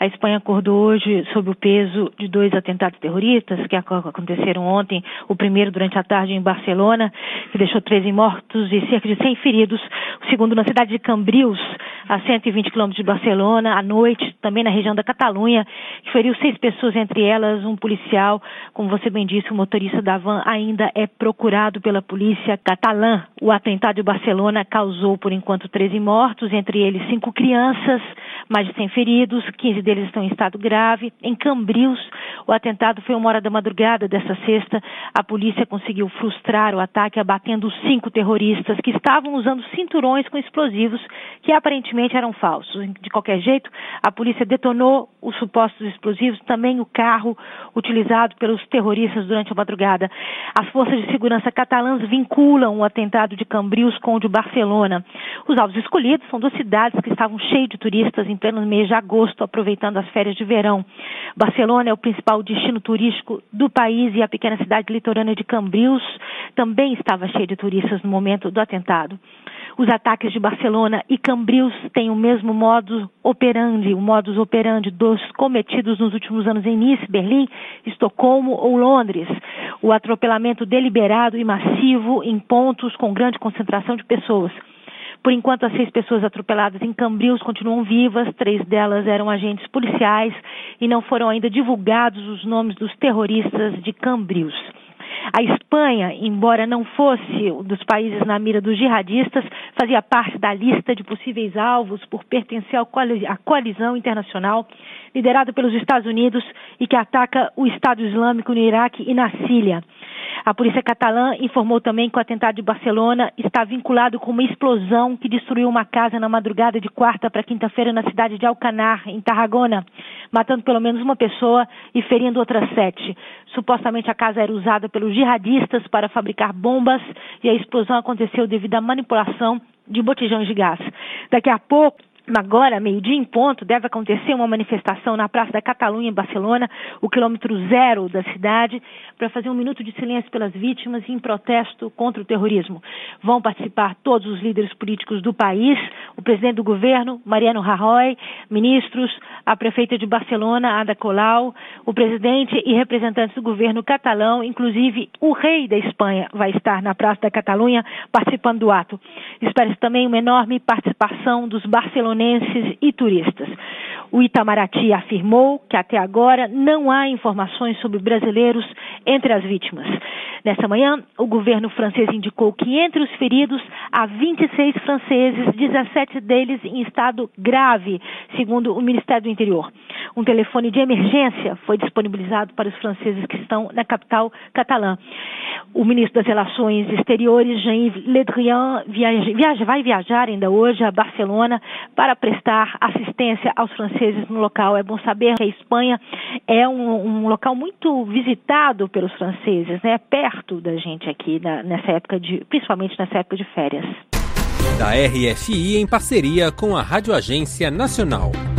A Espanha acordou hoje sob o peso de 2 atentados terroristas que aconteceram ontem, o primeiro durante a tarde em Barcelona, que deixou 13 mortos e cerca de 100 feridos. O segundo na cidade de Cambrils, a 120 quilômetros de Barcelona, à noite, também na região da Catalunha, que feriu 6 pessoas, entre elas um policial. Como você bem disse, o motorista da van ainda é procurado pela polícia catalã. O atentado de Barcelona causou, por enquanto, 13 mortos, entre eles 5 crianças, mais de 100 feridos, 15 deles estão em estado grave. Em Cambrils, o atentado foi 1h da madrugada dessa sexta. A polícia conseguiu frustrar o ataque, abatendo 5 terroristas que estavam usando cinturões com explosivos que aparentemente eram falsos. De qualquer jeito, a polícia detonou os supostos explosivos, também o carro utilizado pelos terroristas durante a madrugada. As forças de segurança catalãs vinculam o atentado de Cambrils com o de Barcelona. Os alvos escolhidos são 2 cidades que estavam cheias de turistas em pleno mês de agosto, aproveitando as férias de verão. Barcelona é o principal destino turístico do país e a pequena cidade litorânea de Cambrils também estava cheia de turistas no momento do atentado. Os ataques de Barcelona e Cambrils têm o mesmo modus operandi dos cometidos nos últimos anos em Nice, Berlim, Estocolmo ou Londres. O atropelamento deliberado e massivo em pontos com grande concentração de pessoas. Por enquanto, as 6 pessoas atropeladas em Cambrils continuam vivas, 3 delas eram agentes policiais e não foram ainda divulgados os nomes dos terroristas de Cambrils. A Espanha, embora não fosse um dos países na mira dos jihadistas, fazia parte da lista de possíveis alvos por pertencer à coalizão internacional liderada pelos Estados Unidos e que ataca o Estado Islâmico no Iraque e na Síria. A polícia catalã informou também que o atentado de Barcelona está vinculado com uma explosão que destruiu uma casa na madrugada de quarta para quinta-feira na cidade de Alcanar, em Tarragona, matando pelo menos uma pessoa e ferindo outras 7. Supostamente a casa era usada pelos jihadistas para fabricar bombas e a explosão aconteceu devido à manipulação de botijões de gás. Daqui a pouco, agora, meio-dia em ponto, deve acontecer uma manifestação na Praça da Catalunha, em Barcelona, o quilômetro 0 da cidade, para fazer um minuto de silêncio pelas vítimas e em protesto contra o terrorismo. Vão participar todos os líderes políticos do país, o presidente do governo, Mariano Rajoy, ministros, a prefeita de Barcelona, Ada Colau, o presidente e representantes do governo catalão, inclusive o rei da Espanha vai estar na Praça da Catalunha participando do ato. Espera-se também uma enorme participação dos barceloneses e turistas. O Itamaraty afirmou que até agora não há informações sobre brasileiros entre as vítimas. Nessa manhã, o governo francês indicou que entre os feridos há 26 franceses, 17 deles em estado grave, segundo o Ministério do Interior. Um telefone de emergência foi disponibilizado para os franceses que estão na capital catalã. O ministro das Relações Exteriores, Jean-Yves Le Drian, vai viajar ainda hoje a Barcelona para prestar assistência aos franceses no local. É bom saber que a Espanha é um local muito visitado pelos franceses, né? Perto da gente aqui, principalmente nessa época de férias. Da RFI em parceria com a Rádio Agência Nacional.